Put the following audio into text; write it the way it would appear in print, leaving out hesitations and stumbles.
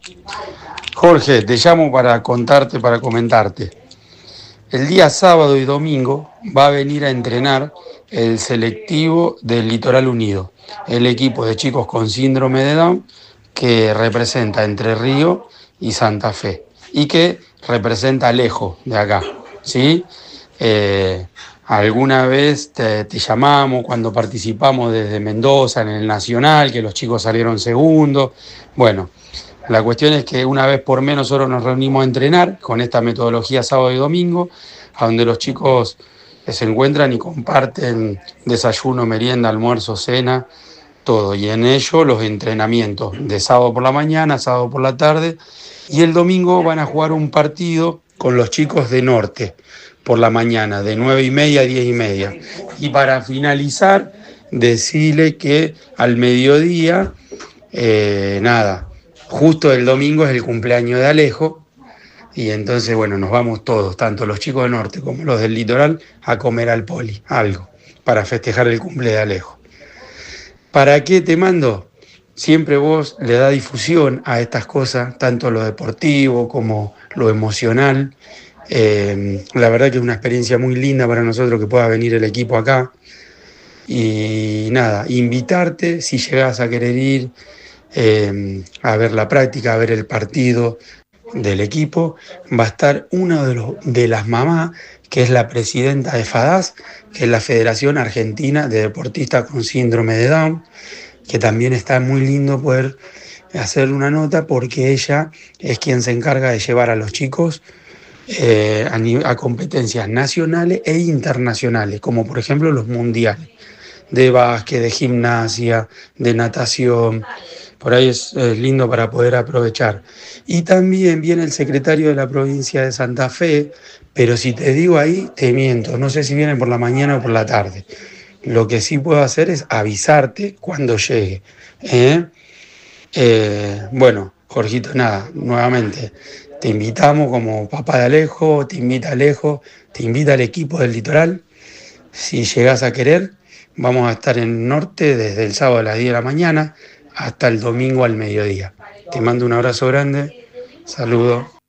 Jorge, te llamo para contarte, para comentarte. El día sábado y domingo va a venir a entrenar el selectivo del Litoral Unido, el equipo de chicos con síndrome de Down que representa Entre Ríos y Santa Fe y que representa a Alejo de acá, ¿sí? Eh, Alguna vez te llamamos cuando participamos desde Mendoza en el Nacional, que los chicos salieron segundos. Bueno, la cuestión es que una vez por mes nosotros nos reunimos a entrenar con esta metodología sábado y domingo, a donde los chicos se encuentran y comparten desayuno, merienda, almuerzo, cena, todo. Y en ello los entrenamientos de sábado por la mañana, sábado por la tarde, y el domingo van a jugar un partido con los chicos de Norte por la mañana, de 9:30 a 10:30. Y para finalizar, decirle que al mediodía, nada, justo el domingo es el cumpleaños de Alejo, y entonces, bueno, nos vamos todos, tanto los chicos del norte como los del litoral, a comer al poli, algo, para festejar el cumple de Alejo. ¿Para qué te mando? Siempre vos le das difusión a estas cosas, tanto lo deportivo como lo emocional. La verdad que es una experiencia muy linda para nosotros que pueda venir el equipo acá. Y nada, invitarte si llegás a querer ir a ver la práctica, a ver el partido del equipo. Va a estar una de las mamás, que es la presidenta de FADAS, que es la Federación Argentina de Deportistas con Síndrome de Down, que también está muy lindo poder hacer una nota porque ella es quien se encarga de llevar a los chicos a competencias nacionales e internacionales, como por ejemplo los mundiales de básquet, de gimnasia, de natación. Por ahí es lindo para poder aprovechar. Y también viene el secretario de la provincia de Santa Fe, pero si te digo ahí, te miento. No sé si viene por la mañana o por la tarde. Lo que sí puedo hacer es avisarte cuando llegue. ¿Eh? Bueno, Jorgito, nada, nuevamente te invitamos como papá de Alejo, te invita Alejo, te invita el equipo del Litoral. Si llegás a querer, vamos a estar en Norte desde el sábado a las 10 de la mañana hasta el domingo al mediodía. Te mando un abrazo grande, saludos.